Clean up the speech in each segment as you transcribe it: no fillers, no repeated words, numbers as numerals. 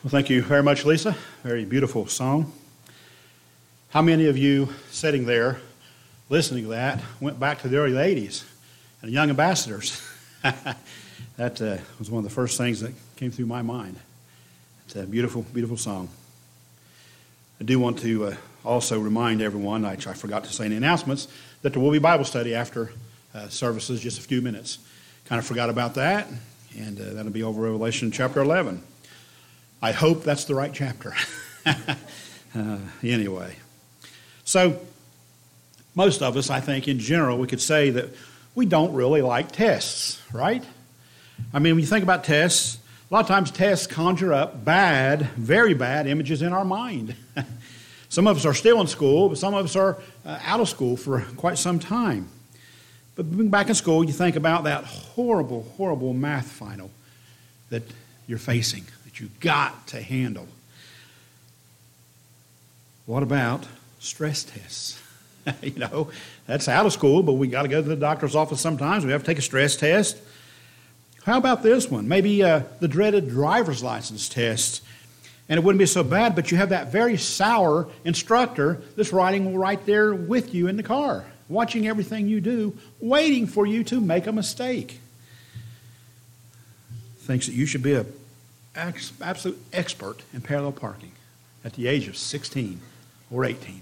Well, thank you very much, Lisa. Very beautiful song. How many of you sitting there listening to that went back to the early 80s and Young Ambassadors? That was one of the first things that came through my mind. It's a beautiful, beautiful song. I do want to also remind everyone, I forgot to say in the announcements, that there will be Bible study after services, just a few minutes. Kind of forgot about that, and that'll be over Revelation chapter 11. I hope that's the right chapter. Anyway. So, most of us, I think, in general, we could say that we don't really like tests, right? I mean, when you think about tests, a lot of times tests conjure up bad, very bad images in our mind. Some of us are still in school, but some of us are out of school for quite some time. But being back in school, you think about that horrible, horrible math final that you're facing, that you've got to handle. What about stress tests? That's out of school, but we got to go to the doctor's office sometimes. We have to take a stress test. How about this one? Maybe the dreaded driver's license test. And it wouldn't be so bad, but you have that very sour instructor that's riding right there with you in the car, watching everything you do, waiting for you to make a mistake. Thinks that you should be an absolute expert in parallel parking at the age of 16 or 18.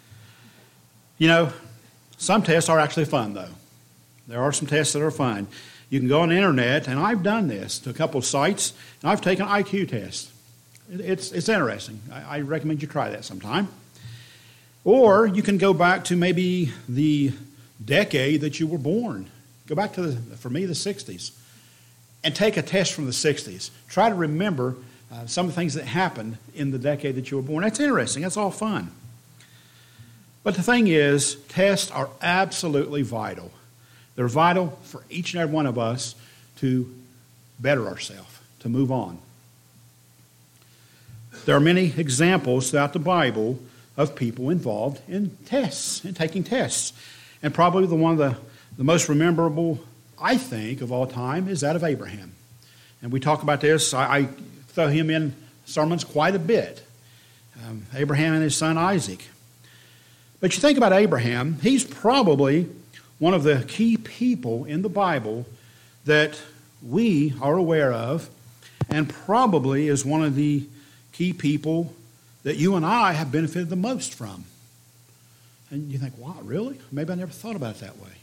Some tests are actually fun, though. There are some tests that are fun. You can go on the internet, and I've done this to a couple of sites, and I've taken IQ tests. It's interesting. I recommend you try that sometime. Or you can go back to maybe the decade that you were born. Go back to, for me, the 60s, and take a test from the 60s. Try to remember some of the things that happened in the decade that you were born. That's interesting. That's all fun. But the thing is, tests are absolutely vital. They're vital for each and every one of us to better ourselves, to move on. There are many examples throughout the Bible of people involved in tests, in taking tests. And probably the one of the most memorable, I think, of all time is that of Abraham. And we talk about this. I throw him in sermons quite a bit. Abraham and his son Isaac. But you think about Abraham, he's probably one of the key people in the Bible that we are aware of, and probably is one of the key people that you and I have benefited the most from. And you think, wow, really? Maybe I never thought about it that way.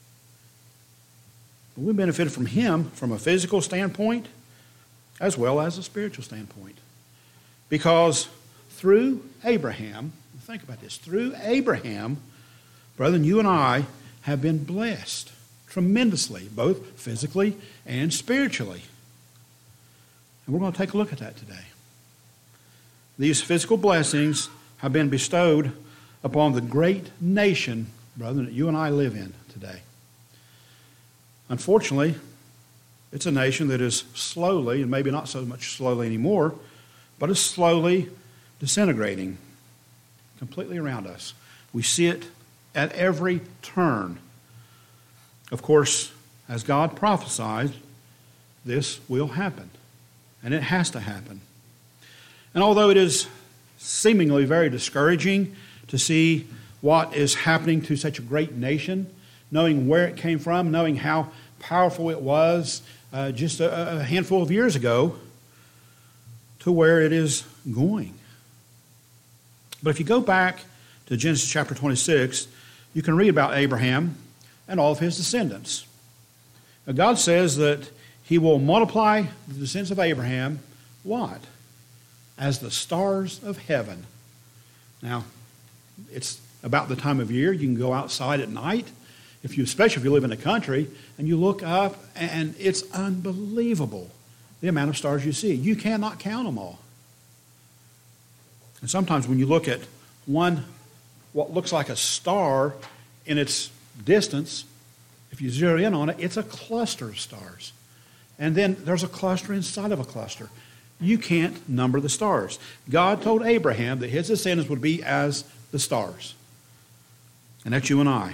But we benefited from him from a physical standpoint as well as a spiritual standpoint. Because through Abraham, think about this, through Abraham, brethren, you and I have been blessed tremendously, both physically and spiritually. And we're going to take a look at that today. These physical blessings have been bestowed upon the great nation, brethren, that you and I live in today. Unfortunately, it's a nation that is slowly, and maybe not so much slowly anymore, but is slowly disintegrating completely around us. We see it at every turn. Of course, as God prophesied, this will happen, and it has to happen. And although it is seemingly very discouraging to see what is happening to such a great nation, knowing where it came from, knowing how powerful it was just a handful of years ago, to where it is going. But if you go back to Genesis chapter 26, you can read about Abraham and all of his descendants. Now, God says that he will multiply the descendants of Abraham, what? As the stars of heaven. Now, it's about the time of year you can go outside at night, especially if you live in the country, and you look up, and it's unbelievable the amount of stars you see. You cannot count them all. And sometimes when you look at one, what looks like a star in its distance, if you zero in on it, it's a cluster of stars. And then there's a cluster inside of a cluster. You can't number the stars. God told Abraham that his descendants would be as the stars. And that's you and I.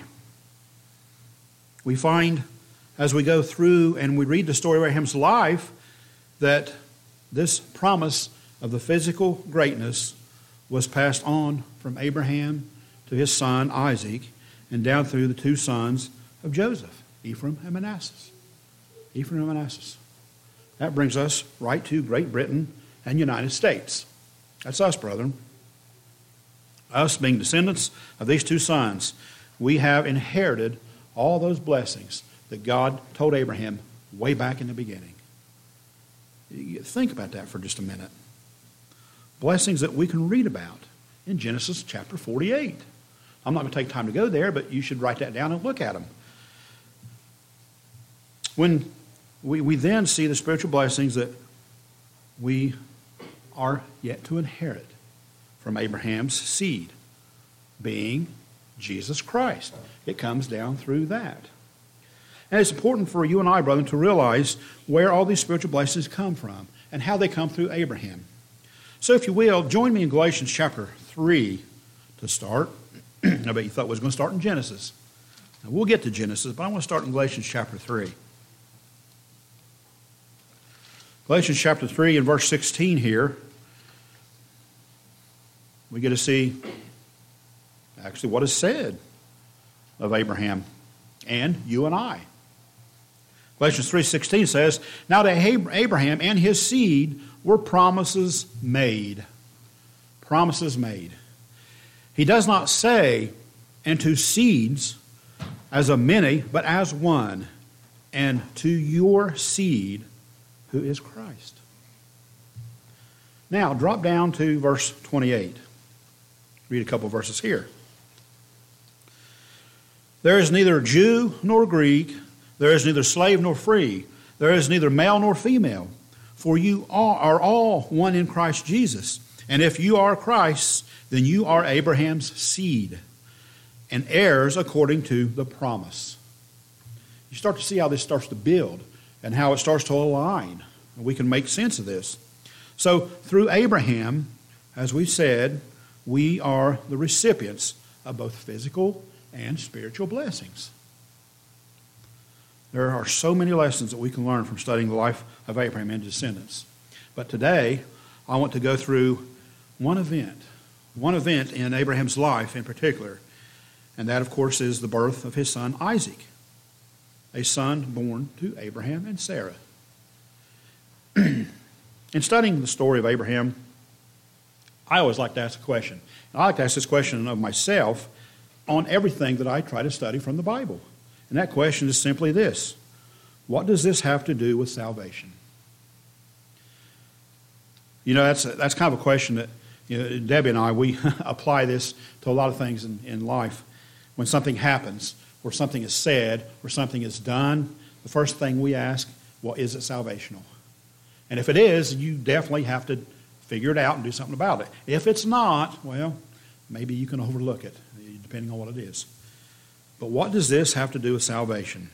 We find as we go through and we read the story of Abraham's life that this promise of the physical greatness was passed on from Abraham to his son Isaac and down through the two sons of Joseph, Ephraim and Manasseh. Ephraim and Manasseh. That brings us right to Great Britain and United States. That's us, brethren. Us being descendants of these two sons, we have inherited all those blessings that God told Abraham way back in the beginning. Think about that for just a minute. Blessings that we can read about in Genesis chapter 48. I'm not going to take time to go there, but you should write that down and look at them. When we then see the spiritual blessings that we are yet to inherit from Abraham's seed, being Jesus Christ. It comes down through that. And it's important for you and I, brethren, to realize where all these spiritual blessings come from and how they come through Abraham. So if you will, join me in Galatians chapter 3 to start. I bet you thought we was going to start in Genesis. Now, we'll get to Genesis, but I want to start in Galatians chapter 3. Galatians chapter 3 and verse 16 here, we get to see actually what is said of Abraham and you and I. Galatians 3:16 says, "Now to Abraham and his seed were promises made." Promises made. He does not say, "and to seeds as of many, but as one, and to your seed, who is Christ." Now, drop down to verse 28. Read a couple verses here. "There is neither Jew nor Greek, there is neither slave nor free, there is neither male nor female, for you are all one in Christ Jesus. And if you are Christ's, then you are Abraham's seed, and heirs according to the promise." You start to see how this starts to build and how it starts to align. And we can make sense of this. So through Abraham, as we said, we are the recipients of both physical and spiritual blessings. There are so many lessons that we can learn from studying the life of Abraham and his descendants. But today, I want to go through one event in Abraham's life in particular, and that, of course, is the birth of his son Isaac, a son born to Abraham and Sarah. In studying the story of Abraham, I always like to ask a question. And I like to ask this question of myself on everything that I try to study from the Bible. And that question is simply this: what does this have to do with salvation? You know, that's kind of a question that, you know, Debbie and I, we apply this to a lot of things in life. When something happens, or something is said, or something is done, the first thing we ask, well, is it salvational? And if it is, you definitely have to figure it out and do something about it. If it's not, well, maybe you can overlook it, depending on what it is. But what does this have to do with salvation?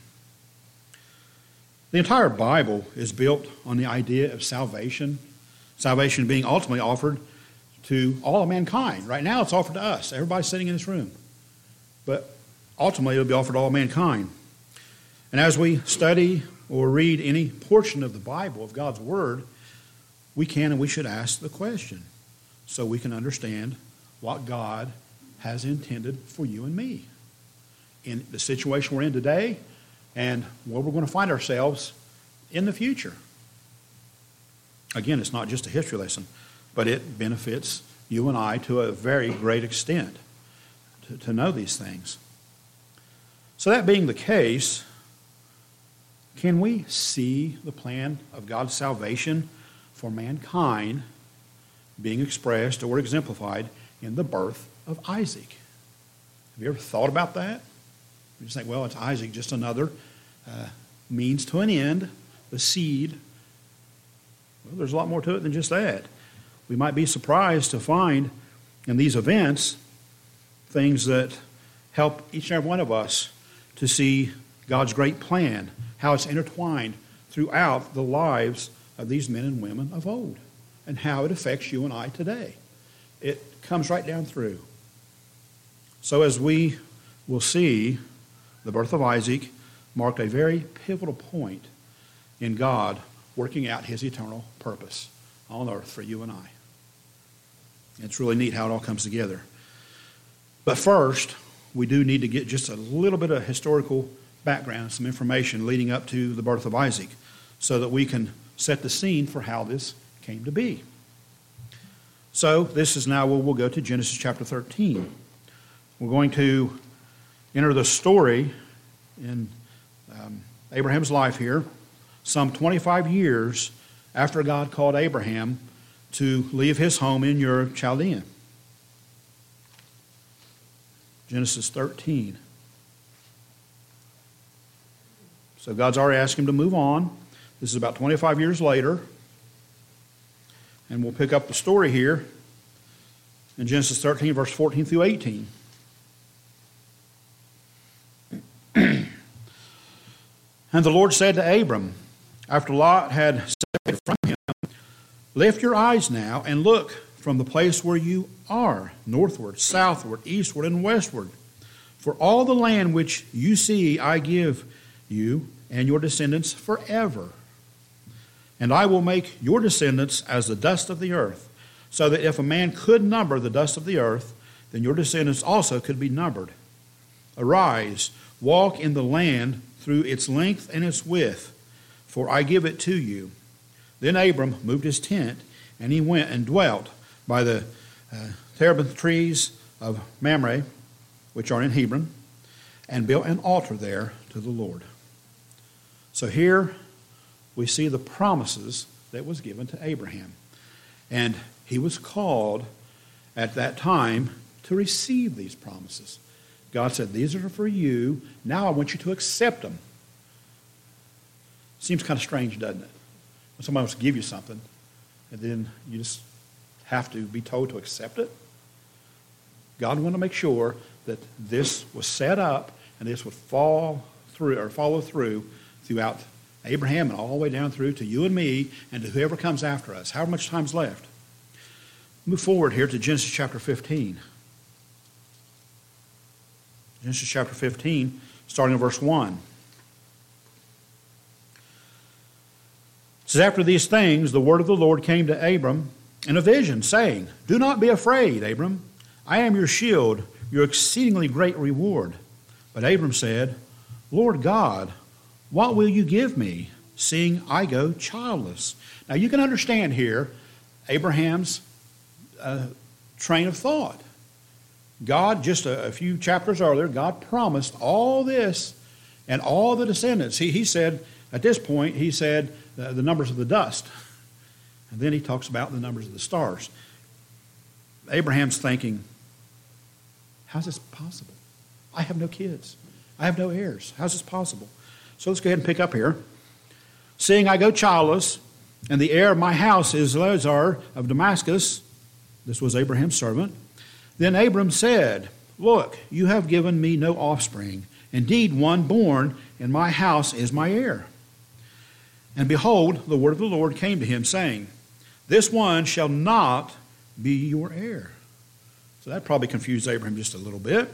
The entire Bible is built on the idea of salvation, salvation being ultimately offered to all of mankind. Right now it's offered to us, everybody sitting in this room. But ultimately it will be offered to all mankind. And as we study or read any portion of the Bible, of God's Word, we can and we should ask the question so we can understand what God has intended for you and me in the situation we're in today and where we're going to find ourselves in the future. Again, it's not just a history lesson, but it benefits you and I to a very great extent to know these things. So that being the case, can we see the plan of God's salvation for mankind being expressed or exemplified in the birth of Isaac? Have you ever thought about that? You just think, well, it's Isaac, just another means to an end, the seed. Well, there's a lot more to it than just that. We might be surprised to find in these events things that help each and every one of us to see God's great plan, how it's intertwined throughout the lives of these men and women of old, and how it affects you and I today. It comes right down through. So as we will see, the birth of Isaac marked a very pivotal point in God working out his eternal purpose on earth for you and I. It's really neat how it all comes together. But first, we do need to get just a little bit of historical background, some information leading up to the birth of Isaac, so that we can set the scene for how this came to be. So this is now where we'll go to Genesis chapter 13. We're going to enter the story in Abraham's life here, some 25 years after God called Abraham to leave his home in Ur of Chaldean. Genesis 13. So God's already asked him to move on. This is about 25 years later. And we'll pick up the story here in Genesis 13, verse 14 through 18. And the Lord said to Abram, after Lot had separated from him, lift your eyes now and look from the place where you are, northward, southward, eastward, and westward. For all the land which you see I give you and your descendants forever. And I will make your descendants as the dust of the earth, so that if a man could number the dust of the earth, then your descendants also could be numbered. Arise, walk in the land through its length and its width, for I give it to you. Then Abram moved his tent, and he went and dwelt by the terebinth trees of Mamre, which are in Hebron, and built an altar there to the Lord. So here we see the promises that was given to Abraham. And he was called at that time to receive these promises. God said, these are for you. Now I want you to accept them. Seems kind of strange, doesn't it? When somebody wants to give you something, and then you just have to be told to accept it. God wanted to make sure that this was set up and this would follow through throughout Abraham and all the way down through to you and me and to whoever comes after us. How much time's left? Move forward here to Genesis chapter 15. Genesis chapter 15, starting in verse 1. It says, after these things, the word of the Lord came to Abram in a vision, saying, do not be afraid, Abram. I am your shield, your exceedingly great reward. But Abram said, Lord God, what will you give me, seeing I go childless? Now you can understand here Abraham's train of thought. God, just a few chapters earlier, God promised all this and all the descendants. He said, at this point, he said the numbers of the dust. And then he talks about the numbers of the stars. Abraham's thinking, how's this possible? I have no kids. I have no heirs. How's this possible? So let's go ahead and pick up here. Seeing I go childless, and the heir of my house is Eleazar of Damascus. This was Abraham's servant. Then Abram said, look, you have given me no offspring. Indeed, one born in my house is my heir. And behold, the word of the Lord came to him, saying, this one shall not be your heir. So that probably confused Abraham just a little bit.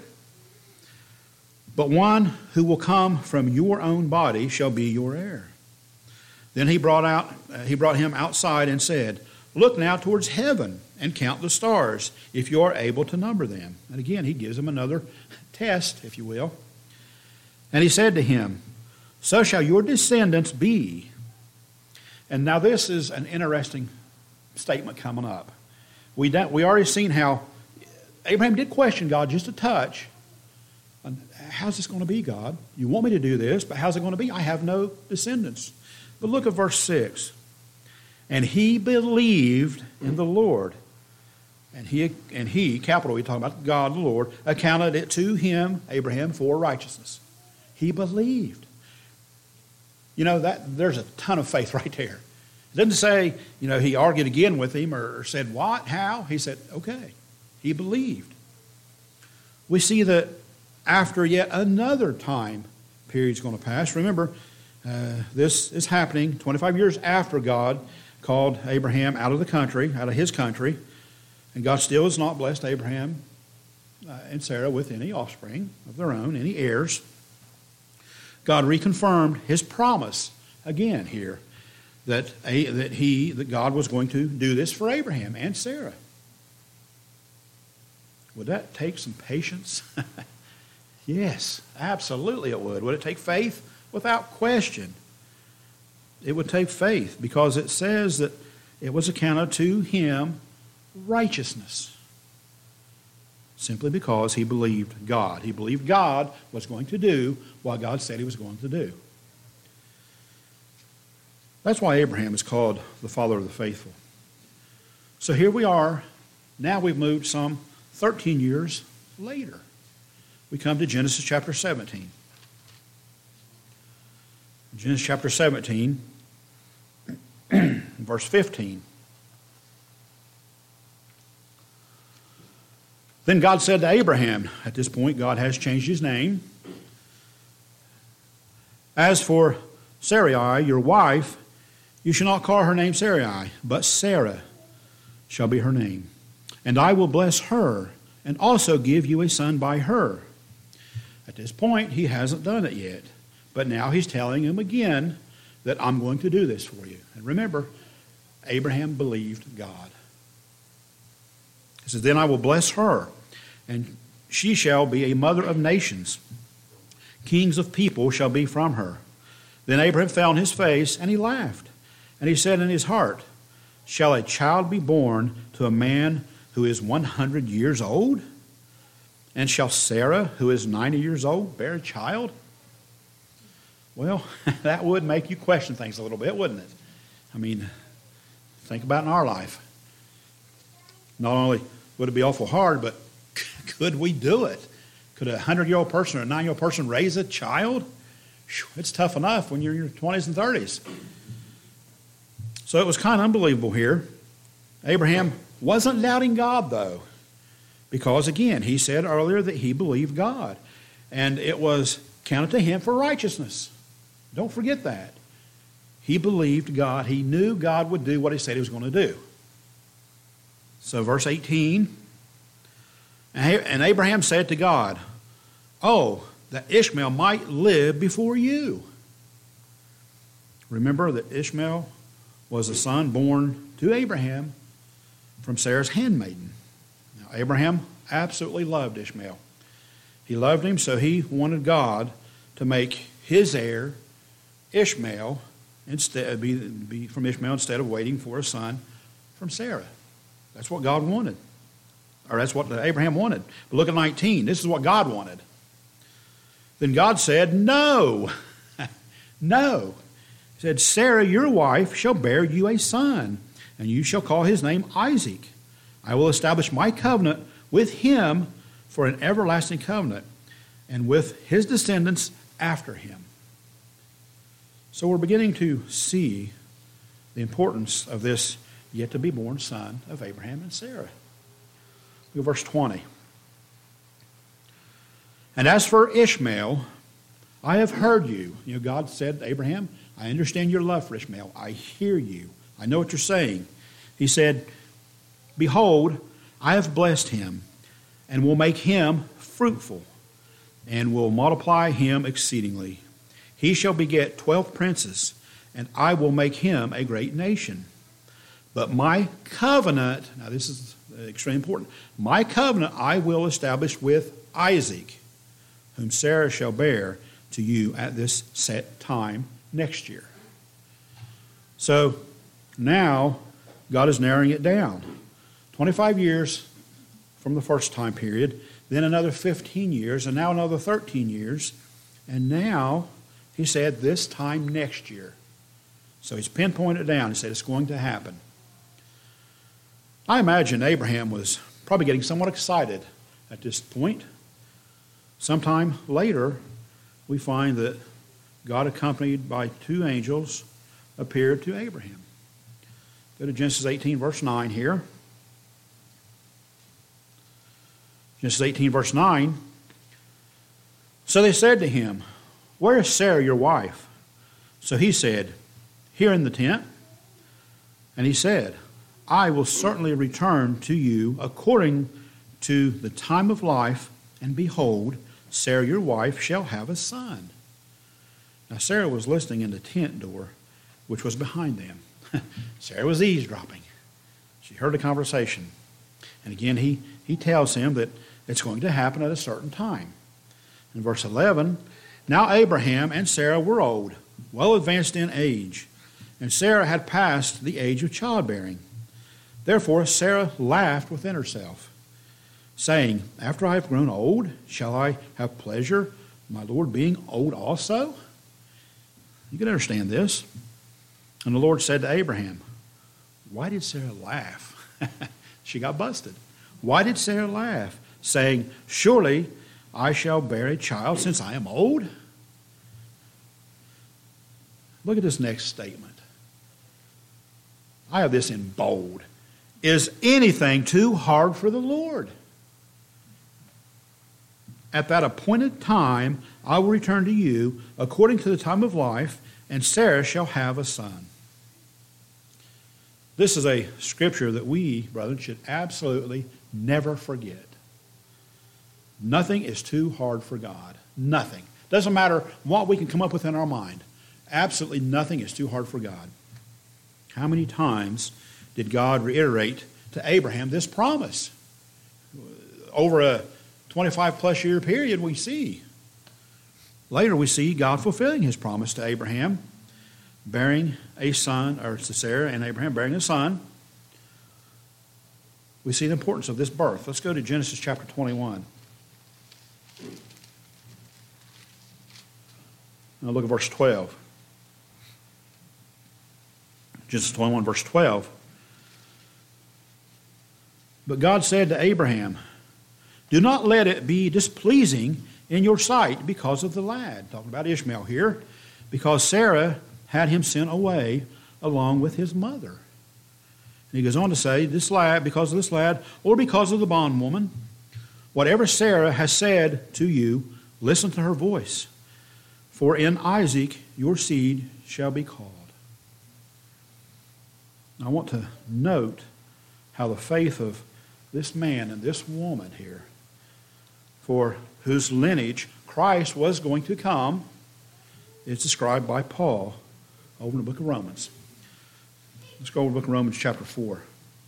But one who will come from your own body shall be your heir. Then he brought him outside and said, look now towards heaven and count the stars, if you are able to number them. And again, he gives him another test, if you will. And he said to him, so shall your descendants be. And now this is an interesting statement coming up. We already seen how Abraham did question God just a touch. How's this going to be, God? You want me to do this, but how's it going to be? I have no descendants. But look at verse 6. And he believed in the Lord. And he, capital, we're talking about God, the Lord, accounted it to him, Abraham, for righteousness. He believed. You know, there's a ton of faith right there. It doesn't say, he argued again with him or said, what, how? He said, okay. He believed. We see that after yet another time period is going to pass. Remember, this is happening 25 years after God called Abraham out of his country. And God still has not blessed Abraham and Sarah with any offspring of their own, any heirs. God reconfirmed his promise again here that God was going to do this for Abraham and Sarah. Would that take some patience? Yes, absolutely it would. Would it take faith? Without question. It would take faith because it says that it was accounted to him righteousness. Simply because he believed God. He believed God was going to do what God said he was going to do. That's why Abraham is called the father of the faithful. So here we are. Now we've moved some 13 years later. We come to Genesis chapter 17. Genesis chapter 17, verse 15. Then God said to Abraham, at this point God has changed his name, as for Sarai, your wife, you shall not call her name Sarai, but Sarah shall be her name. And I will bless her, and also give you a son by her. At this point, he hasn't done it yet. But now he's telling him again that I'm going to do this for you. And remember, Abraham believed God. He says, then I will bless her, and she shall be a mother of nations. Kings of people shall be from her. Then Abraham fell on his face, and he laughed. And he said in his heart, shall a child be born to a man who is 100 years old? And shall Sarah, who is 90 years old, bear a child? Well, that would make you question things a little bit, wouldn't it? I mean, think about in our life. Not only would it be awful hard, but could we do it? Could a 100-year-old person or a 9-year-old person raise a child? It's tough enough when you're in your 20s and 30s. So it was kind of unbelievable here. Abraham wasn't doubting God, though, because, again, he said earlier that he believed God, and it was counted to him for righteousness. Don't forget that. He believed God. He knew God would do what he said he was going to do. So verse 18, and Abraham said to God, oh, that Ishmael might live before you. Remember that Ishmael was a son born to Abraham from Sarah's handmaiden. Now, Abraham absolutely loved Ishmael. He loved him, so he wanted God to make his heir Ishmael instead be from Ishmael instead of waiting for a son from Sarah. That's what God wanted. Or that's what Abraham wanted. But look at 19. This is what God wanted. Then God said, no. No. He said, Sarah, your wife, shall bear you a son, and you shall call his name Isaac. I will establish my covenant with him for an everlasting covenant, and with his descendants after him. So we're beginning to see the importance of this yet-to-be-born son of Abraham and Sarah. Look at verse 20. And as for Ishmael, I have heard you. You know, God said to Abraham, I understand your love for Ishmael. I hear you. I know what you're saying. He said, behold, I have blessed him, and will make him fruitful, and will multiply him exceedingly. He shall beget 12 princes, and I will make him a great nation. But my covenant, now this is extremely important, my covenant I will establish with Isaac, whom Sarah shall bear to you at this set time next year. So now God is narrowing it down. 25 years from the first time period, then another 15 years, and now another 13 years. And now, he said, this time next year. So he's pinpointed it down. He said it's going to happen. I imagine Abraham was probably getting somewhat excited at this point. Sometime later, we find that God, accompanied by 2 angels, appeared to Abraham. Go to Genesis 18, verse 9 here. Genesis 18, verse 9. So they said to him, where is Sarah, your wife? So he said, here in the tent. And he said, I will certainly return to you according to the time of life, and behold, Sarah, your wife, shall have a son. Now, Sarah was listening in the tent door, which was behind them. Sarah was eavesdropping. She heard the conversation. And again, he tells him that it's going to happen at a certain time. In verse 11, now Abraham and Sarah were old, well advanced in age, and Sarah had passed the age of childbearing. Therefore Sarah laughed within herself, saying, after I have grown old, shall I have pleasure, my Lord being old also? You can understand this. And the Lord said to Abraham, why did Sarah laugh? She got busted. Why did Sarah laugh, saying, surely I shall bear a child since I am old? Look at this next statement. I have this in bold. Is anything too hard for the Lord? At that appointed time, I will return to you according to the time of life, and Sarah shall have a son. This is a scripture that we, brethren, should absolutely never forget. Nothing is too hard for God. Nothing. Doesn't matter what we can come up with in our mind. Absolutely nothing is too hard for God. How many times did God reiterate to Abraham this promise? Over a 25-plus year period, we see. Later, we see God fulfilling his promise to Abraham, bearing a son, or to Sarah and Abraham bearing a son. We see the importance of this birth. Let's go to Genesis chapter 21. Now look at verse 12. Genesis 21, verse 12. But God said to Abraham, do not let it be displeasing in your sight because of the lad. Talking about Ishmael here. Because Sarah had him sent away along with his mother. And he goes on to say, this lad, because of this lad, or because of the bondwoman, whatever Sarah has said to you, listen to her voice. For in Isaac your seed shall be called. I want to note how the faith of this man and this woman here, for whose lineage Christ was going to come, is described by Paul over in the book of Romans. Let's go over to the book of Romans chapter 4.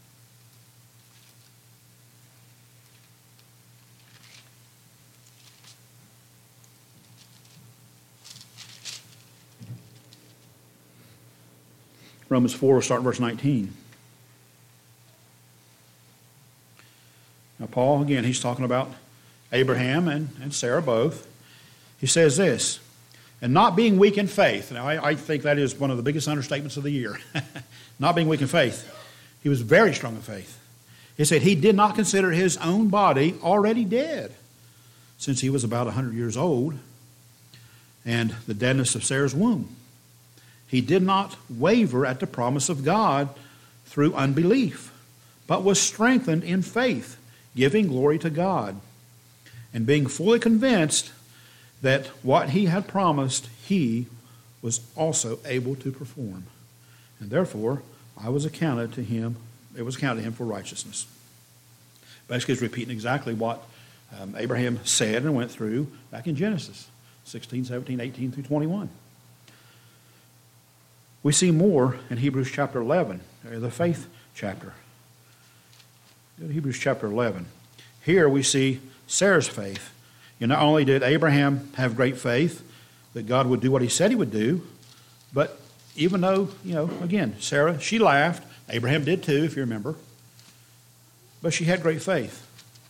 Romans 4, we'll start in verse 19. Now, Paul, again, he's talking about Abraham and Sarah both. He says this, and not being weak in faith. Now, I think that is one of the biggest understatements of the year. Not being weak in faith. He was very strong in faith. He said he did not consider his own body already dead, since he was about 100 years old, and the deadness of Sarah's womb. He did not waver at the promise of God through unbelief, but was strengthened in faith, giving glory to God, and being fully convinced that what he had promised he was also able to perform. And therefore, it was accounted to him for righteousness. Basically, it's repeating exactly what Abraham said and went through back in Genesis 16, 17, 18 through 21. We see more in Hebrews chapter 11, the faith chapter. Go to Hebrews chapter 11. Here we see Sarah's faith. Not only did Abraham have great faith that God would do what he said he would do, but even though, again, Sarah, she laughed. Abraham did too, if you remember. But she had great faith.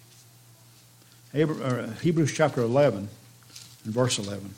Hebrews chapter 11 and verse 11.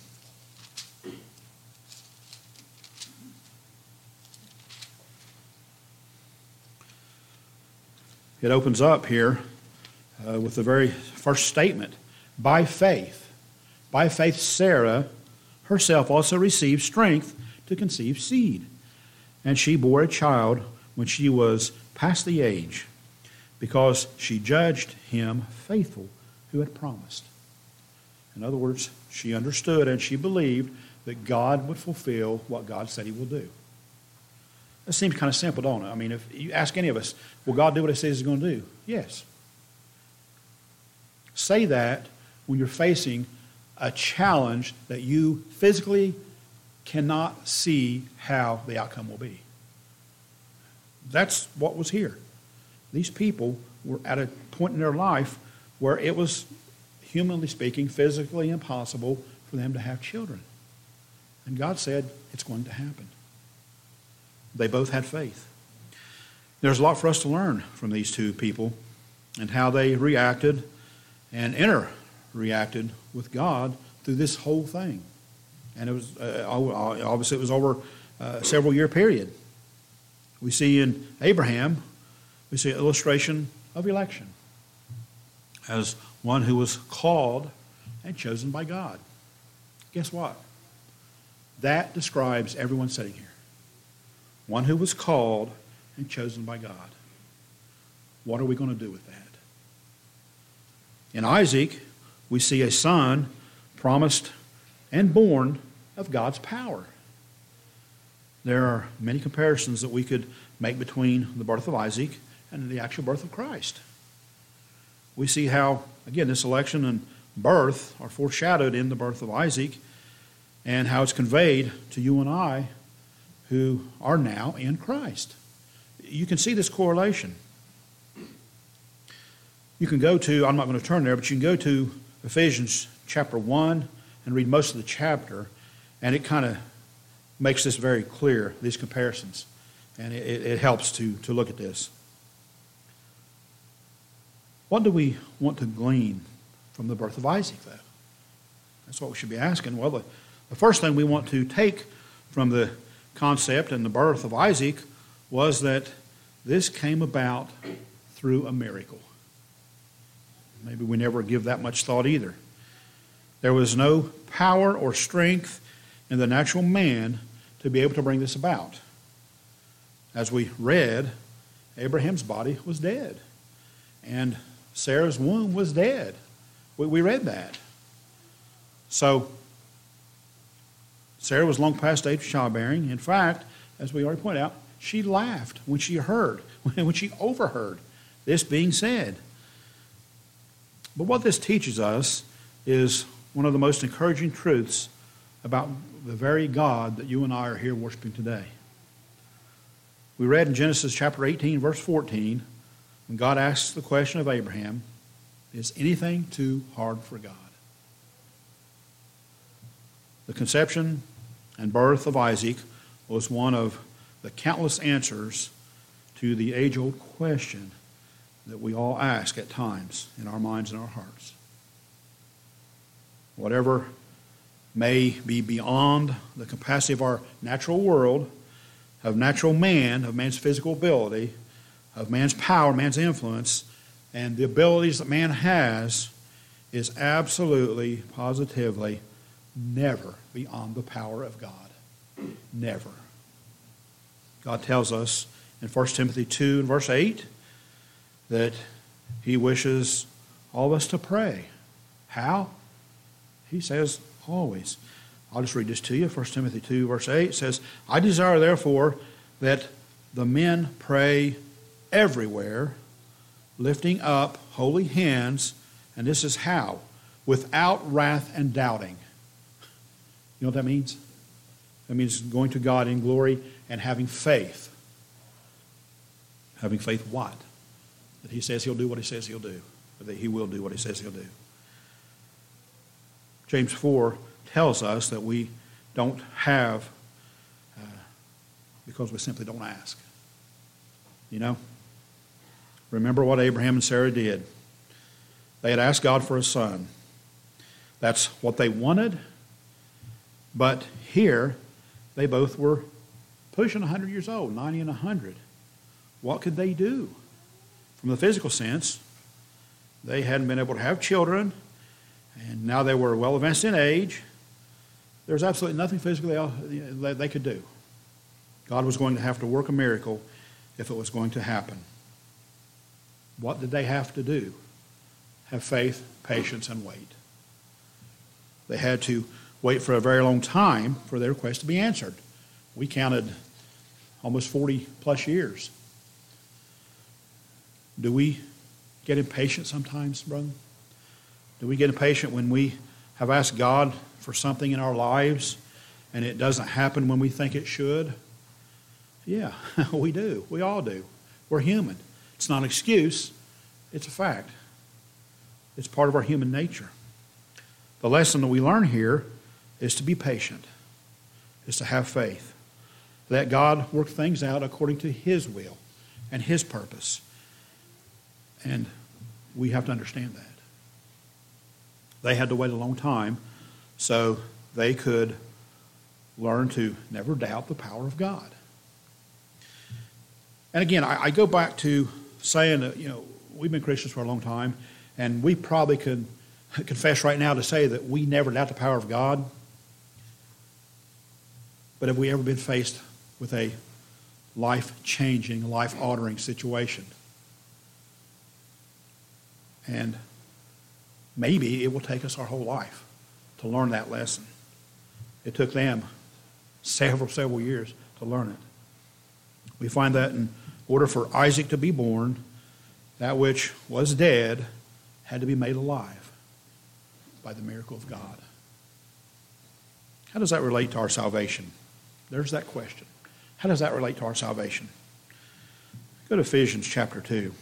It opens up here with the very first statement. By faith, Sarah herself also received strength to conceive seed. And she bore a child when she was past the age, because she judged him faithful who had promised. In other words, she understood and she believed that God would fulfill what God said he will do. That seems kind of simple, don't it? I mean, if you ask any of us, will God do what he says he's going to do? Yes. Say that when you're facing a challenge that you physically cannot see how the outcome will be. That's what was here. These people were at a point in their life where it was, humanly speaking, physically impossible for them to have children. And God said, it's going to happen. They both had faith. There's a lot for us to learn from these two people and how they reacted and interreacted with God through this whole thing. And it was obviously it was over a several-year period. We see in Abraham, we see an illustration of election as one who was called and chosen by God. Guess what? That describes everyone sitting here. One who was called and chosen by God. What are we going to do with that? In Isaac, we see a son promised and born of God's power. There are many comparisons that we could make between the birth of Isaac and the actual birth of Christ. We see how, again, this election and birth are foreshadowed in the birth of Isaac and how it's conveyed to you and I who are now in Christ. You can see this correlation. You can go to, I'm not going to turn there, but you can go to Ephesians chapter 1 and read most of the chapter, and it kind of makes this very clear, these comparisons. And it helps to look at this. What do we want to glean from the birth of Isaac, though? That's what we should be asking. Well, the first thing we want to take from the concept and the birth of Isaac was that this came about through a miracle. Maybe we never give that much thought either. There was no power or strength in the natural man to be able to bring this about. As we read, Abraham's body was dead, and Sarah's womb was dead. We read that. So, Sarah was long past age of childbearing. In fact, as we already pointed out, she laughed when she overheard this being said. But what this teaches us is one of the most encouraging truths about the very God that you and I are here worshiping today. We read in Genesis chapter 18, verse 14, when God asks the question of Abraham, is anything too hard for God? The conception and birth of Isaac was one of the countless answers to the age-old question that we all ask at times in our minds and our hearts. Whatever may be beyond the capacity of our natural world, of natural man, of man's physical ability, of man's power, man's influence, and the abilities that man has is absolutely, positively, never beyond the power of God. Never. God tells us in 1 Timothy 2 and verse 8 that he wishes all of us to pray. How? He says always. I'll just read this to you. 1 Timothy 2 verse 8 says, I desire therefore that the men pray everywhere, lifting up holy hands, and this is how? Without wrath and doubting. You know what that means? That means going to God in glory and having faith. Having faith what? That he says he'll do what he says he'll do. Or that he will do what he says he'll do. James 4 tells us that we don't have because we simply don't ask. You know? Remember what Abraham and Sarah did. They had asked God for a son. That's what they wanted. But here, they both were pushing 100 years old, 90 and 100. What could they do? From the physical sense, they hadn't been able to have children, and now they were well advanced in age. There was absolutely nothing physically else they could do. God was going to have to work a miracle if it was going to happen. What did they have to do? Have faith, patience, and wait. They had to wait for a very long time for their request to be answered. We counted almost 40 plus years. Do we get impatient sometimes, brother? Do we get impatient when we have asked God for something in our lives and it doesn't happen when we think it should? Yeah, we do. We all do. We're human. It's not an excuse. It's a fact. It's part of our human nature. The lesson that we learn here is to be patient, is to have faith. Let God work things out according to His will and His purpose. And we have to understand that. They had to wait a long time so they could learn to never doubt the power of God. And again, I go back to saying that, we've been Christians for a long time, and we probably could confess right now to say that we never doubt the power of God. But have we ever been faced with a life-changing, life-altering situation? And maybe it will take us our whole life to learn that lesson. It took them several years to learn it. We find that in order for Isaac to be born, that which was dead had to be made alive by the miracle of God. How does that relate to our salvation? There's that question. How does that relate to our salvation? Go to Ephesians chapter 2.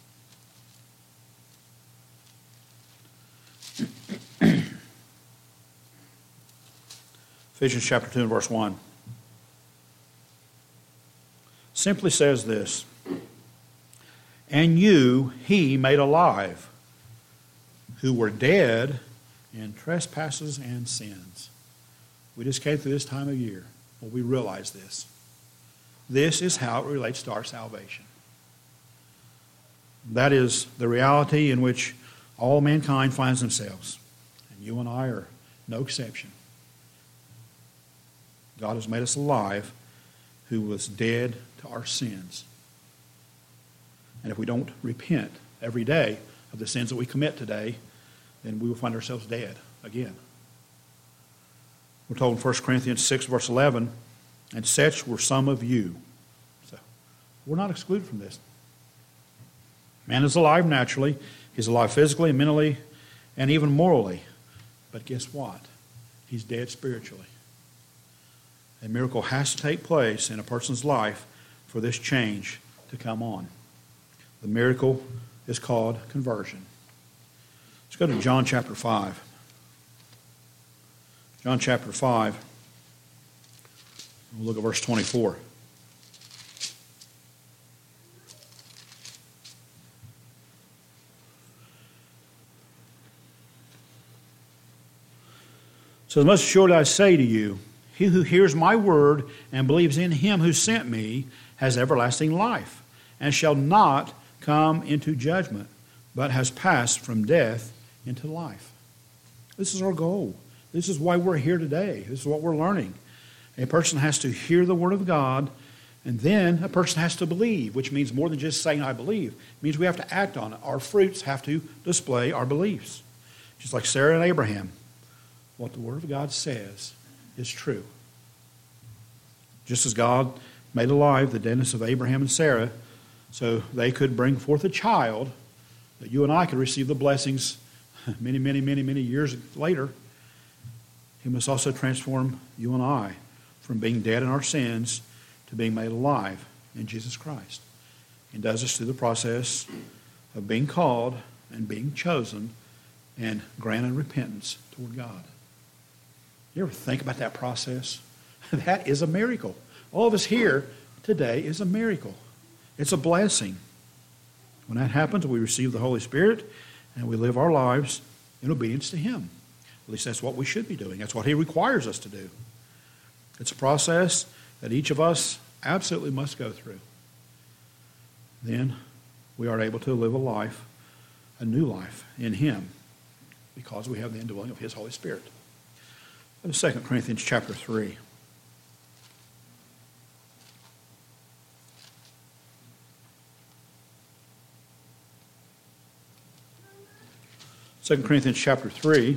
Ephesians chapter 2 and verse 1. Simply says this, and you he made alive, who were dead in trespasses and sins. We just came through this time of year where we realize this. This is how it relates to our salvation. That is the reality in which all mankind finds themselves. And you and I are no exception. God has made us alive, who was dead to our sins. And if we don't repent every day of the sins that we commit today, then we will find ourselves dead again. We're told in 1 Corinthians 6, verse 11, and such were some of you. So we're not excluded from this. Man is alive naturally. He's alive physically, mentally, and even morally. But guess what? He's dead spiritually. A miracle has to take place in a person's life for this change to come on. The miracle is called conversion. Let's go to John chapter 5. John chapter 5. We'll look at verse 24. So most assuredly I say to you, he who hears my word and believes in him who sent me has everlasting life, and shall not come into judgment, but has passed from death into life. This is our goal. This is why we're here today. This is what we're learning. A person has to hear the word of God, and then a person has to believe, which means more than just saying I believe. It means we have to act on it. Our fruits have to display our beliefs. Just like Sarah and Abraham. What the word of God says is true. Just as God made alive the deadness of Abraham and Sarah so they could bring forth a child that you and I could receive the blessings many years later, he must also transform you and I from being dead in our sins to being made alive in Jesus Christ. He does this through the process of being called and being chosen and granted repentance toward God. You ever think about that process? That is a miracle. All of us here today is a miracle. It's a blessing. When that happens, we receive the Holy Spirit and we live our lives in obedience to Him. At least that's what we should be doing. That's what He requires us to do. It's a process that each of us absolutely must go through. Then we are able to live a life, a new life in Him, because we have the indwelling of His Holy Spirit. Go to 2 Corinthians chapter 3. Second Corinthians chapter 3,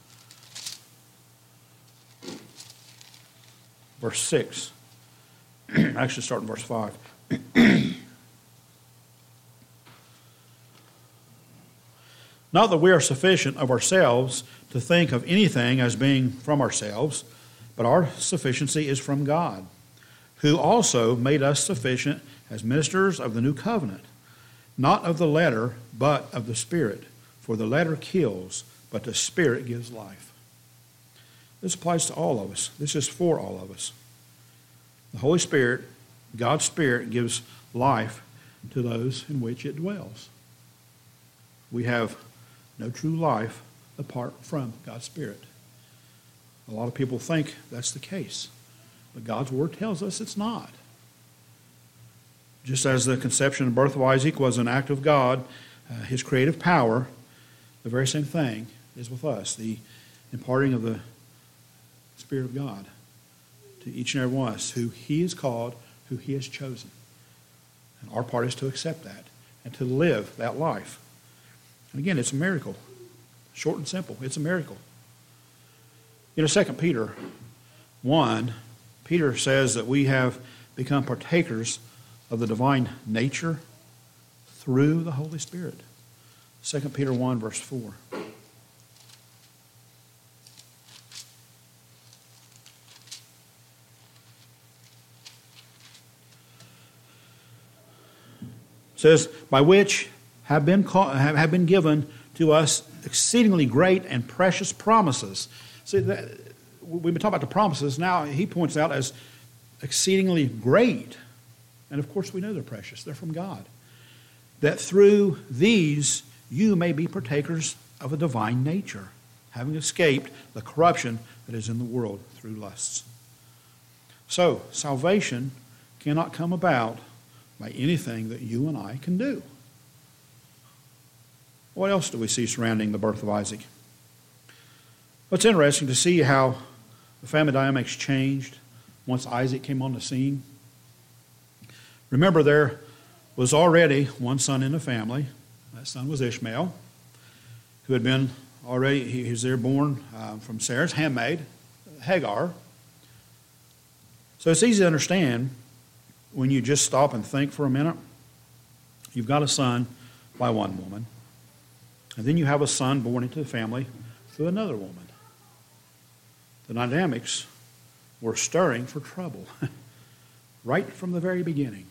verse 6. Actually, start in verse 5. Not that we are sufficient of ourselves to think of anything as being from ourselves, but our sufficiency is from God, who also made us sufficient as ministers of the new covenant, not of the letter, but of the Spirit. For the letter kills, but the Spirit gives life. This applies to all of us. This is for all of us. The Holy Spirit, God's Spirit, gives life to those in which it dwells. We have no true life apart from God's Spirit. A lot of people think that's the case, but God's Word tells us it's not. Just as the conception and birth of Isaac was an act of God, his creative power, the very same thing is with us, the imparting of the Spirit of God to each and every one of us, who he has called, who he has chosen. And our part is to accept that and to live that life. And again, it's a miracle. Short and simple, it's a miracle. You know, 2 Peter 1, Peter says that we have become partakers of the divine nature through the Holy Spirit. 2 Peter 1, verse 4. It says, by which have been given to us exceedingly great and precious promises. See, we've been talking about the promises. Now he points out as exceedingly great. And of course we know they're precious. They're from God. That through these you may be partakers of a divine nature, having escaped the corruption that is in the world through lusts. So, salvation cannot come about by anything that you and I can do. What else do we see surrounding the birth of Isaac? Well, it's interesting to see how the family dynamics changed once Isaac came on the scene. Remember, there was already one son in the family. That son was Ishmael, who had been already, he was there born from Sarah's handmaid, Hagar. So it's easy to understand when you just stop and think for a minute. You've got a son by one woman, and then you have a son born into the family through another woman. The dynamics were stirring for trouble right from the very beginning.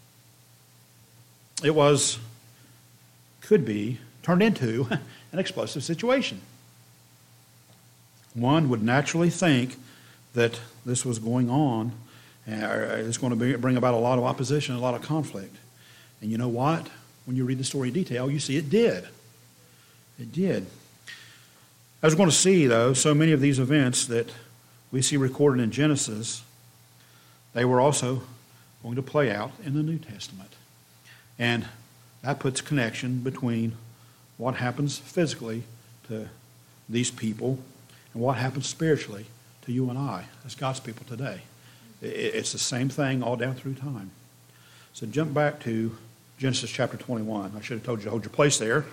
It could be turned into an explosive situation. One would naturally think that this was going on, and it's going to bring about a lot of opposition, a lot of conflict. And you know what? When you read the story in detail, you see it did. It did. As we're going to see, though, so many of these events that we see recorded in Genesis, they were also going to play out in the New Testament. And that puts a connection between what happens physically to these people and what happens spiritually to you and I as God's people today. It's the same thing all down through time. So jump back to Genesis chapter 21. I should have told you to hold your place there.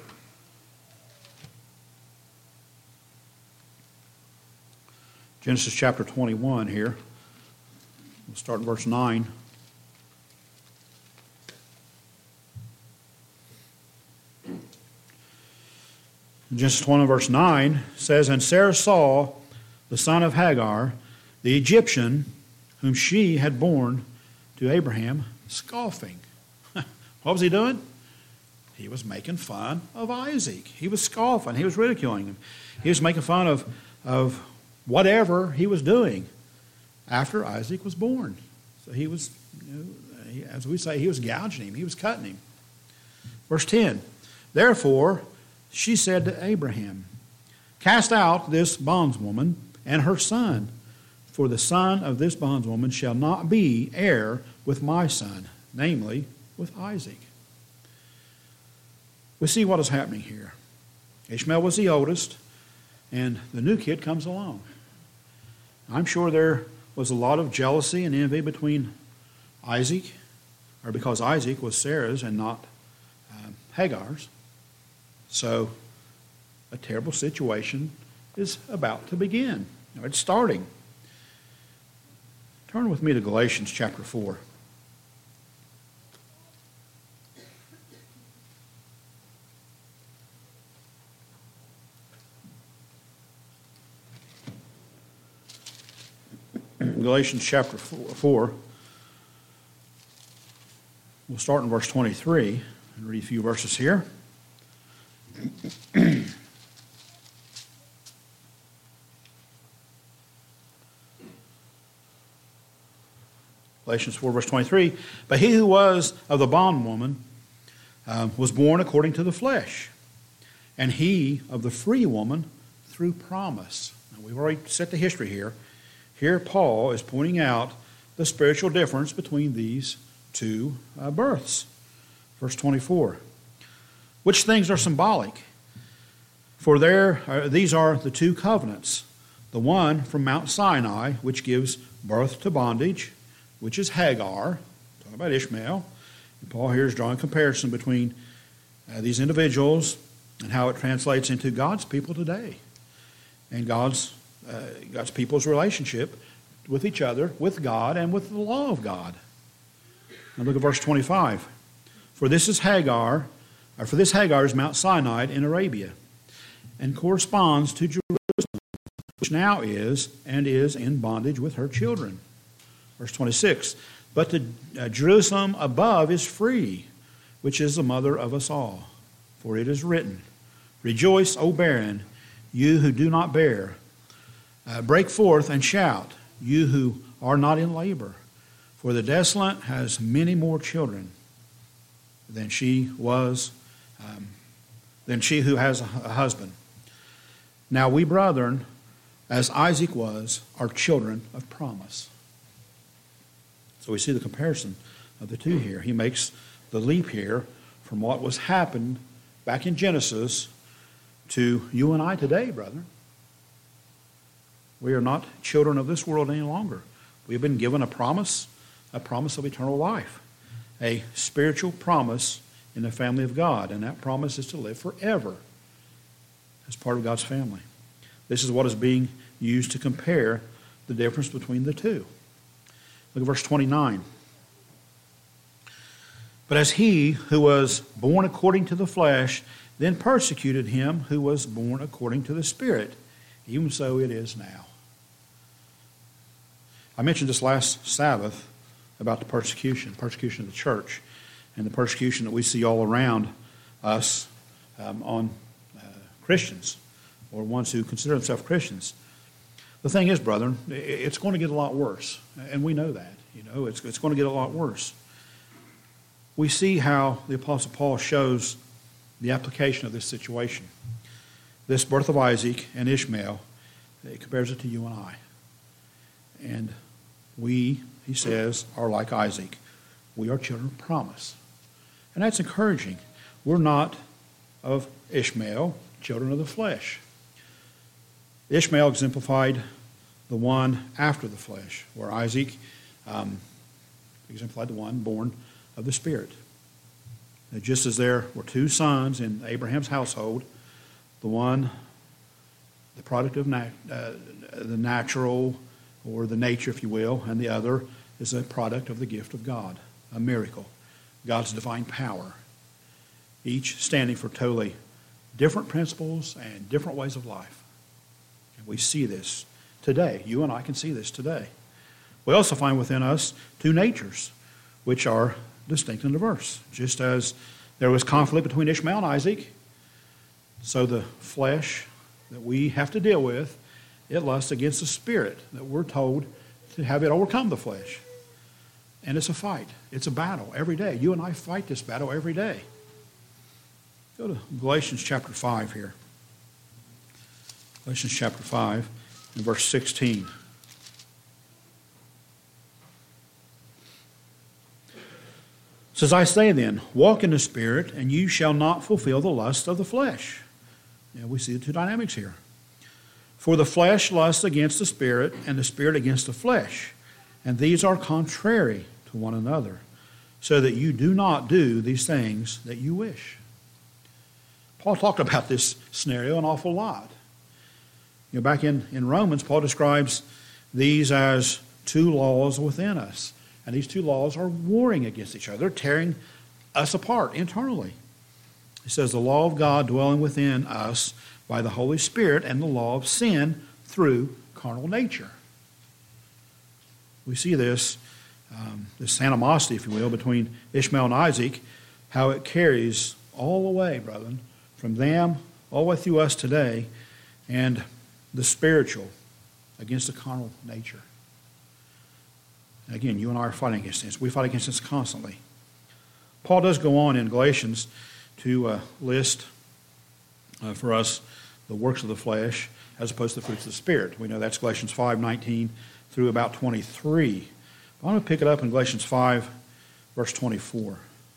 Genesis chapter 21 here. We'll start in verse 9. Genesis 20 verse 9 says, and Sarah saw the son of Hagar, the Egyptian, whom she had borne to Abraham, scoffing. What was he doing? He was making fun of Isaac. He was scoffing. He was ridiculing him. He was making fun of whatever he was doing after Isaac was born. So he was, as we say, he was gouging him. He was cutting him. Verse 10, therefore she said to Abraham, cast out this bondswoman and her son, for the son of this bondswoman shall not be heir with my son, namely with Isaac. We see what is happening here. Ishmael was the oldest, and the new kid comes along. I'm sure there was a lot of jealousy and envy between Isaac, or because Isaac was Sarah's and not Hagar's. So a terrible situation is about to begin. It's starting. Turn with me to Galatians chapter 4. in Galatians chapter 4. We'll start in verse 23 and read a few verses here. Galatians 4, verse 23. But he who was of the bondwoman was born according to the flesh, and he of the free woman through promise. Now, we've already set the history here. Here Paul is pointing out the spiritual difference between these two births. Verse 24. Which things are symbolic? For these are the two covenants. The one from Mount Sinai, which gives birth to bondage, which is Hagar, talking about Ishmael. And Paul here is drawing a comparison between these individuals and how it translates into God's people today and God's people's relationship with each other, with God, and with the law of God. Now look at verse 25. For this Hagar is Mount Sinai in Arabia, and corresponds to Jerusalem, which now is and is in bondage with her children. Verse 26. But the Jerusalem above is free, which is the mother of us all. For it is written, Rejoice, O barren, you who do not bear. Break forth and shout, you who are not in labor. For the desolate has many more children than she who has a husband. Now we, brethren, as Isaac was, are children of promise. So we see the comparison of the two here. He makes the leap here from what was happened back in Genesis to you and I today, brother. We are not children of this world any longer. We have been given a promise of eternal life, a spiritual promise in the family of God, and that promise is to live forever as part of God's family. This is what is being used to compare the difference between the two. Look at verse 29. But as he who was born according to the flesh then persecuted him who was born according to the Spirit, even so it is now. I mentioned this last Sabbath about the persecution of the church, and the persecution that we see all around us on Christians, or ones who consider themselves Christians. The thing is, brethren, it's going to get a lot worse, and we know that. It's going to get a lot worse. We see how the Apostle Paul shows the application of this situation. This birth of Isaac and Ishmael, it compares it to you and I. And we, he says, are like Isaac. We are children of promise. And that's encouraging. We're not of Ishmael, children of the flesh. Ishmael exemplified the one after the flesh, where Isaac exemplified the one born of the Spirit. And just as there were two sons in Abraham's household, the one, the product of the natural, or the nature, if you will, and the other is a product of the gift of God, a miracle, God's divine power, each standing for totally different principles and different ways of life. And we see this today. You and I can see this today. We also find within us two natures, which are distinct and diverse. Just as there was conflict between Ishmael and Isaac, so the flesh that we have to deal with, it lusts against the Spirit that we're told to have it overcome the flesh. And it's a fight. It's a battle every day. You and I fight this battle every day. Go to Galatians chapter 5 here. Galatians chapter 5 and verse 16. It says, I say then, walk in the Spirit, and you shall not fulfill the lust of the flesh. Now we see the two dynamics here. For the flesh lusts against the Spirit, and the Spirit against the flesh. And these are contrary to one another, so that you do not do these things that you wish. Paul talked about this scenario an awful lot. Back in Romans, Paul describes these as two laws within us. And these two laws are warring against each other, tearing us apart internally. He says the law of God dwelling within us by the Holy Spirit, and the law of sin through carnal nature. We see this animosity, if you will, between Ishmael and Isaac, how it carries all the way, brethren, from them all the way through us today, and the spiritual against the carnal nature. And again, you and I are fighting against this. We fight against this constantly. Paul does go on in Galatians to list for us the works of the flesh as opposed to the fruits of the Spirit. We know that's Galatians 5:19 through about 23. I'm going to pick it up in Galatians 5, verse 24.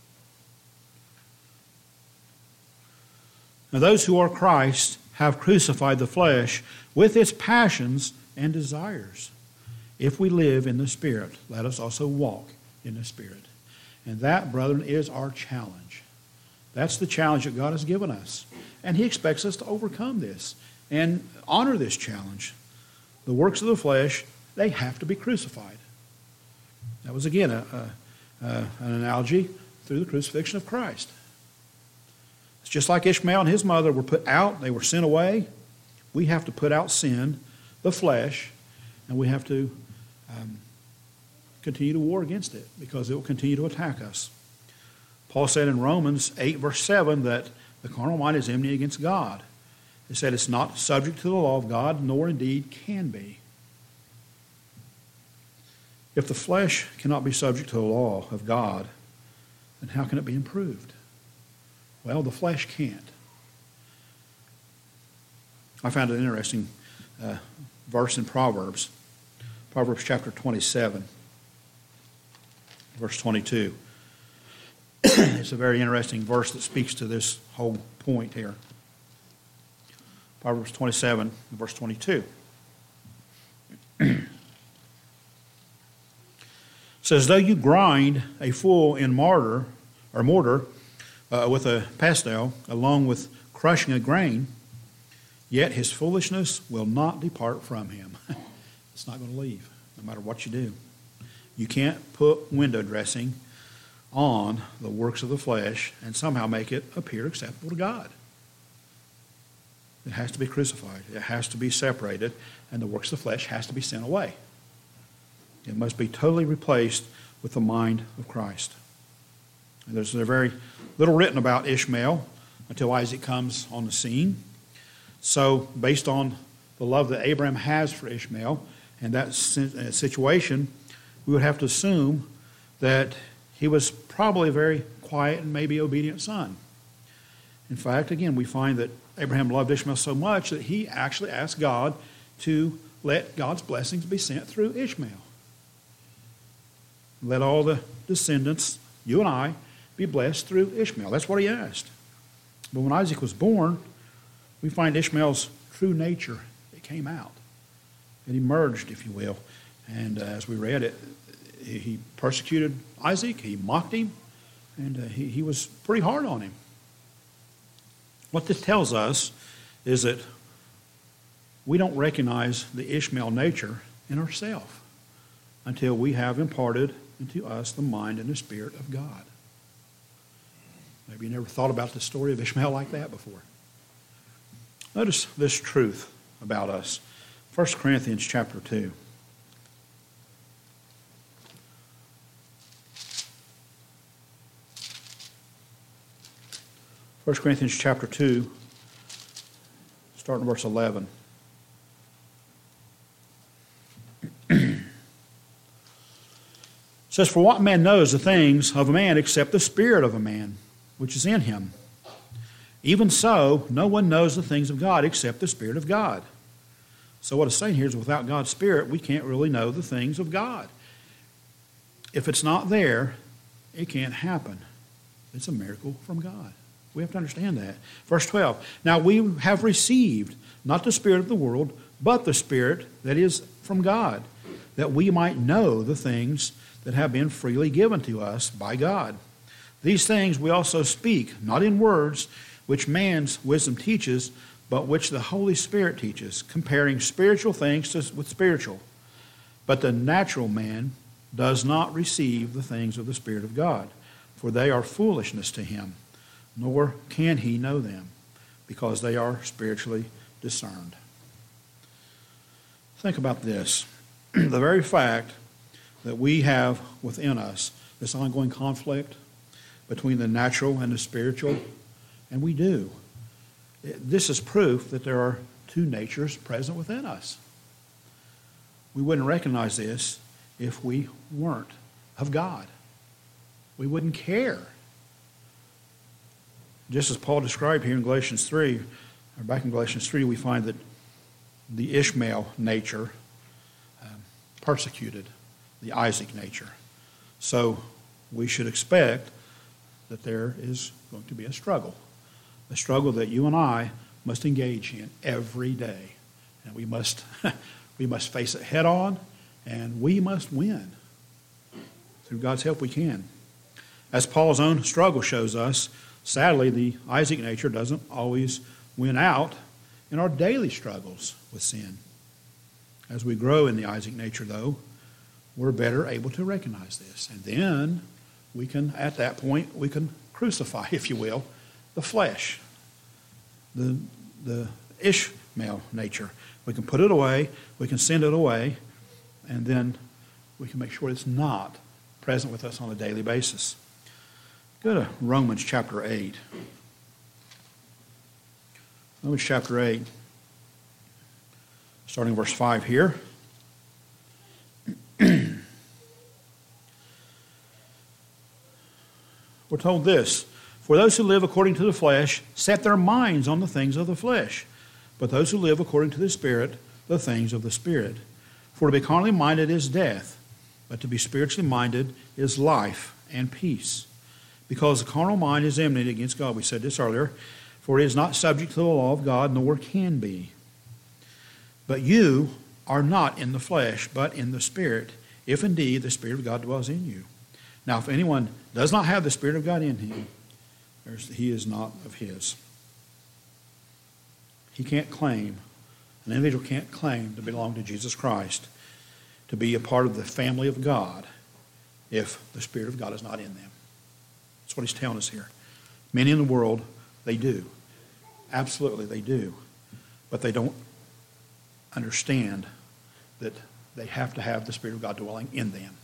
Now those who are Christ have crucified the flesh with its passions and desires. If we live in the Spirit, let us also walk in the Spirit. And that, brethren, is our challenge. That's the challenge that God has given us. And He expects us to overcome this and honor this challenge. The works of the flesh, they have to be crucified. That was, again, an analogy through the crucifixion of Christ. It's just like Ishmael and his mother were put out, they were sent away. We have to put out sin, the flesh, and we have to continue to war against it because it will continue to attack us. Paul said in Romans 8, verse 7, that the carnal mind is enmity against God. He said it's not subject to the law of God, nor indeed can be. If the flesh cannot be subject to the law of God, then how can it be improved? Well, the flesh can't. I found an interesting verse in Proverbs. Proverbs chapter 27, verse 22. It's a very interesting verse that speaks to this whole point here. Proverbs 27, verse 22. Says, though you grind a fool in mortar with a pestle, along with crushing a grain, yet his foolishness will not depart from him. It's not going to leave, no matter what you do. You can't put window dressing on the works of the flesh and somehow make it appear acceptable to God. It has to be crucified. It has to be separated, and the works of the flesh has to be sent away. It must be totally replaced with the mind of Christ. And there's very little written about Ishmael until Isaac comes on the scene. So, based on the love that Abraham has for Ishmael and that situation, we would have to assume that he was probably a very quiet and maybe obedient son. In fact, again, we find that Abraham loved Ishmael so much that he actually asked God to let God's blessings be sent through Ishmael. Let all the descendants, you and I, be blessed through Ishmael. That's what he asked. But when Isaac was born, we find Ishmael's true nature. It came out. It emerged, if you will. And as we read it, he persecuted Isaac. He mocked him. And he was pretty hard on him. What this tells us is that we don't recognize the Ishmael nature in ourselves until we have imparted into us the mind and the Spirit of God. Maybe you never thought about the story of Ishmael like that before. Notice this truth about us. 1 Corinthians chapter 2. 1 Corinthians chapter 2, starting verse 11. It says, for what man knows the things of a man except the spirit of a man, which is in him? Even so, no one knows the things of God except the Spirit of God. So what it's saying here is without God's Spirit, we can't really know the things of God. If it's not there, it can't happen. It's a miracle from God. We have to understand that. Verse 12, now we have received not the spirit of the world, but the Spirit that is from God, that we might know the things that have been freely given to us by God. These things we also speak, not in words which man's wisdom teaches, but which the Holy Spirit teaches, comparing spiritual things with spiritual. But the natural man does not receive the things of the Spirit of God, for they are foolishness to him, nor can he know them, because they are spiritually discerned. Think about this. The very fact that we have within us, this ongoing conflict between the natural and the spiritual? And we do. This is proof that there are two natures present within us. We wouldn't recognize this if we weren't of God. We wouldn't care. Just as Paul described here in Galatians 3, or back in Galatians 3, we find that the Ishmael nature persecuted the Isaac nature. So we should expect that there is going to be a struggle that you and I must engage in every day. And we must face it head on, and we must win. Through God's help we can. As Paul's own struggle shows us, sadly, the Isaac nature doesn't always win out in our daily struggles with sin. As we grow in the Isaac nature, though, we're better able to recognize this. And then we can, at that point, we can crucify, if you will, the flesh, the Ishmael nature. We can put it away, we can send it away, and then we can make sure it's not present with us on a daily basis. Go to Romans chapter 8. Romans chapter 8, starting verse 5 here. We're told this: for those who live according to the flesh set their minds on the things of the flesh, but those who live according to the Spirit, the things of the Spirit. For to be carnally minded is death, but to be spiritually minded is life and peace. Because the carnal mind is enmity against God. We said this earlier. For it is not subject to the law of God, nor can be. But you are not in the flesh, but in the Spirit, if indeed the Spirit of God dwells in you. Now, if anyone does not have the Spirit of God in him, he is not of his. He can't claim, an individual can't claim to belong to Jesus Christ, to be a part of the family of God, if the Spirit of God is not in them. That's what he's telling us here. Many in the world, they do. Absolutely, they do. But they don't understand that they have to have the Spirit of God dwelling in them.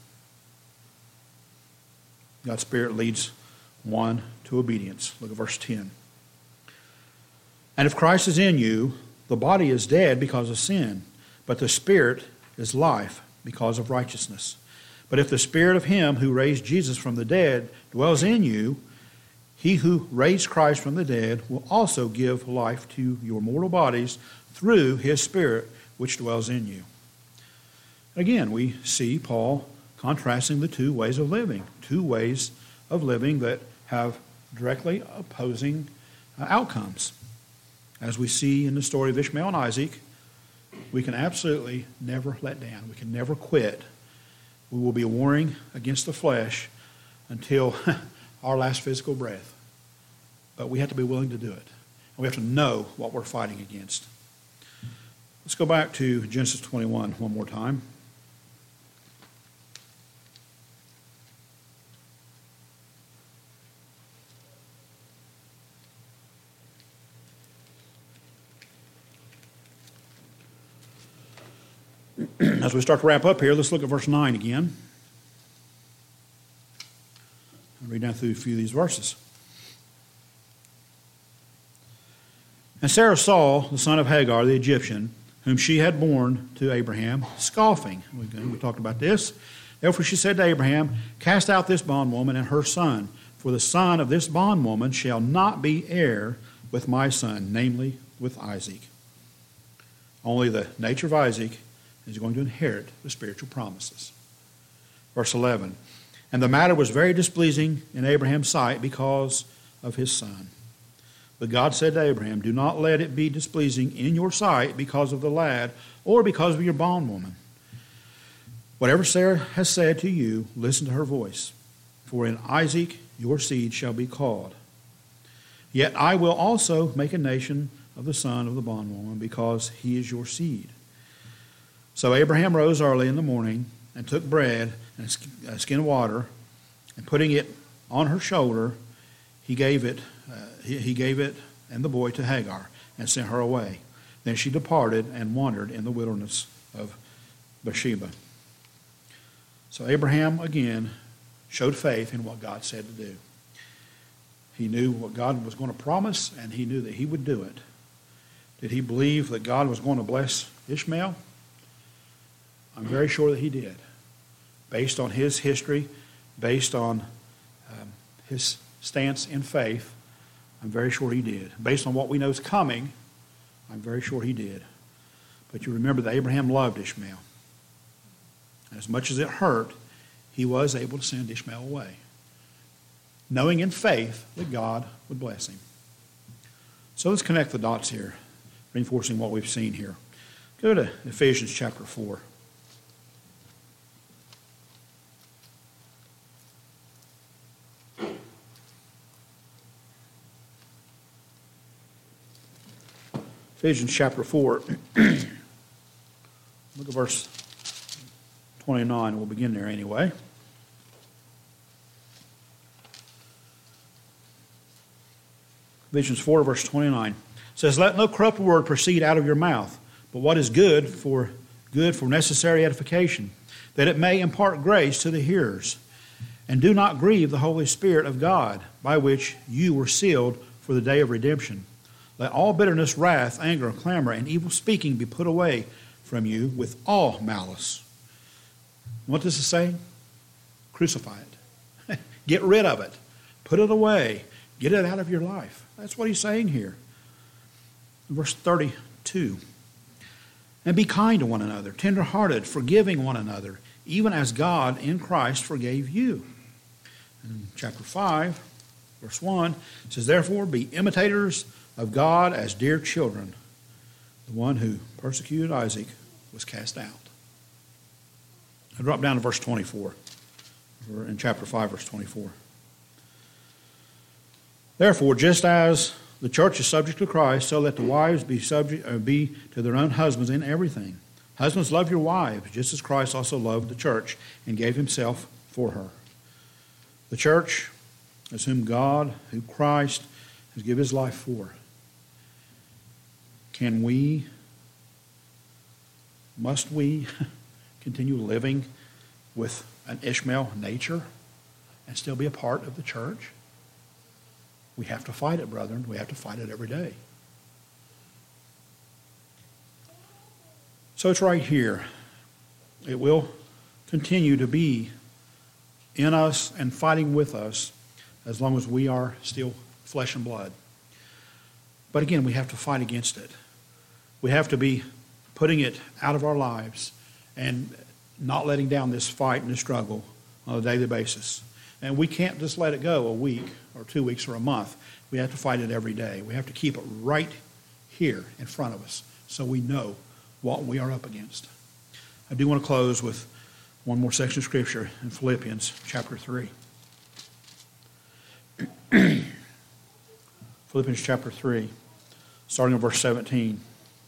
God's Spirit leads one to obedience. Look at verse 10. And if Christ is in you, the body is dead because of sin, but the Spirit is life because of righteousness. But if the Spirit of him who raised Jesus from the dead dwells in you, he who raised Christ from the dead will also give life to your mortal bodies through his Spirit which dwells in you. Again, we see Paul contrasting the two ways of living that have directly opposing outcomes. As we see in the story of Ishmael and Isaac, we can absolutely never let down. We can never quit. We will be warring against the flesh until our last physical breath. But we have to be willing to do it. And we have to know what we're fighting against. Let's go back to Genesis 21 one more time. As we start to wrap up here, let's look at verse 9 again. I'll read down through a few of these verses. And Sarah saw the son of Hagar, the Egyptian, whom she had borne to Abraham, scoffing. We talked about this. Therefore she said to Abraham, cast out this bondwoman and her son, for the son of this bondwoman shall not be heir with my son, namely with Isaac. Only the nature of Isaac is going to inherit the spiritual promises. Verse 11, and the matter was very displeasing in Abraham's sight because of his son. But God said to Abraham, do not let it be displeasing in your sight because of the lad or because of your bondwoman. Whatever Sarah has said to you, listen to her voice. For in Isaac your seed shall be called. Yet I will also make a nation of the son of the bondwoman because he is your seed. So Abraham rose early in the morning and took bread and a skin of water, and putting it on her shoulder, he gave it and the boy to Hagar and sent her away. Then she departed and wandered in the wilderness of Beersheba. So Abraham, again, showed faith in what God said to do. He knew what God was going to promise, and he knew that he would do it. Did he believe that God was going to bless Ishmael? I'm very sure that he did. Based on his history, based on his stance in faith, I'm very sure he did. Based on what we know is coming, I'm very sure he did. But you remember that Abraham loved Ishmael. As much as it hurt, he was able to send Ishmael away, knowing in faith that God would bless him. So let's connect the dots here, reinforcing what we've seen here. Go to Ephesians chapter 4. Ephesians chapter 4. Look at verse 29. We'll begin there anyway. Ephesians 4, verse 29 says, "Let no corrupt word proceed out of your mouth, but what is good for necessary edification, that it may impart grace to the hearers. And do not grieve the Holy Spirit of God, by which you were sealed for the day of redemption. Let all bitterness, wrath, anger, clamor, and evil speaking be put away from you with all malice." What does it say? Crucify it. Get rid of it. Put it away. Get it out of your life. That's what he's saying here. Verse 32. "And be kind to one another, tender-hearted, forgiving one another, even as God in Christ forgave you." In chapter 5, verse 1, it says, "Therefore be imitators of God as dear children. The one who persecuted Isaac was cast out." I drop down to verse 24. We're in chapter 5, verse 24. "Therefore, just as the church is subject to Christ, so let the wives be to their own husbands in everything. Husbands, love your wives, just as Christ also loved the church and gave himself for her." The church is whom God, who Christ has given his life for. Must we continue living with an Ishmael nature and still be a part of the church? We have to fight it, brethren. We have to fight it every day. So it's right here. It will continue to be in us and fighting with us as long as we are still flesh and blood. But again, we have to fight against it. We have to be putting it out of our lives and not letting down this fight and this struggle on a daily basis. And we can't just let it go a week or 2 weeks or a month. We have to fight it every day. We have to keep it right here in front of us so we know what we are up against. I do want to close with one more section of Scripture in Philippians chapter 3. Philippians chapter 3, starting in verse 17.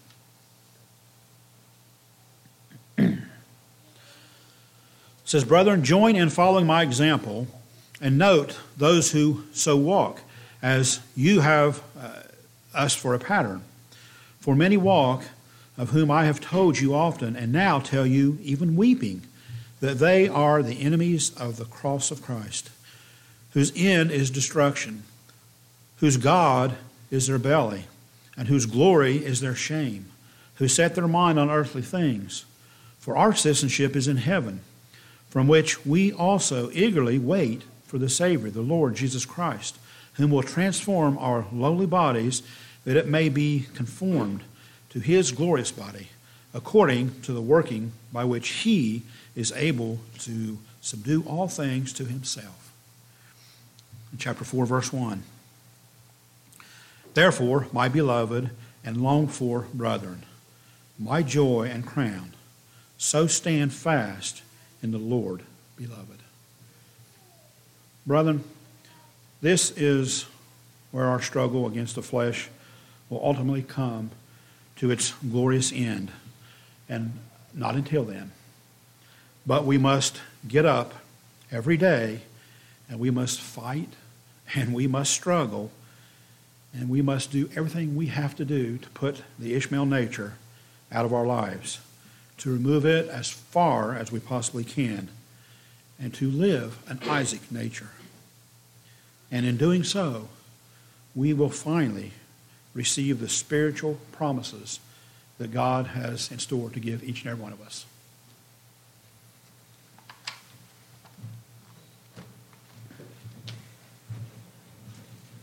It says, "Brethren, join in following my example, and note those who so walk, as you have us for a pattern. For many walk, of whom I have told you often, and now tell you, even weeping, that they are the enemies of the cross of Christ, whose end is destruction, whose God is their belly, and whose glory is their shame, who set their mind on earthly things. For our citizenship is in heaven, from which we also eagerly wait for the Savior, the Lord Jesus Christ, whom will transform our lowly bodies, that it may be conformed to his glorious body, according to the working by which he is able to subdue all things to himself." In chapter 4, verse 1. "Therefore, my beloved and longed for brethren, my joy and crown, so stand fast in the Lord, beloved." Brethren, this is where our struggle against the flesh will ultimately come to its glorious end, and not until then. But we must get up every day, and we must fight, and we must struggle, and we must do everything we have to do to put the Ishmael nature out of our lives, to remove it as far as we possibly can, and to live an Isaac nature. And in doing so, we will finally receive the spiritual promises that God has in store to give each and every one of us.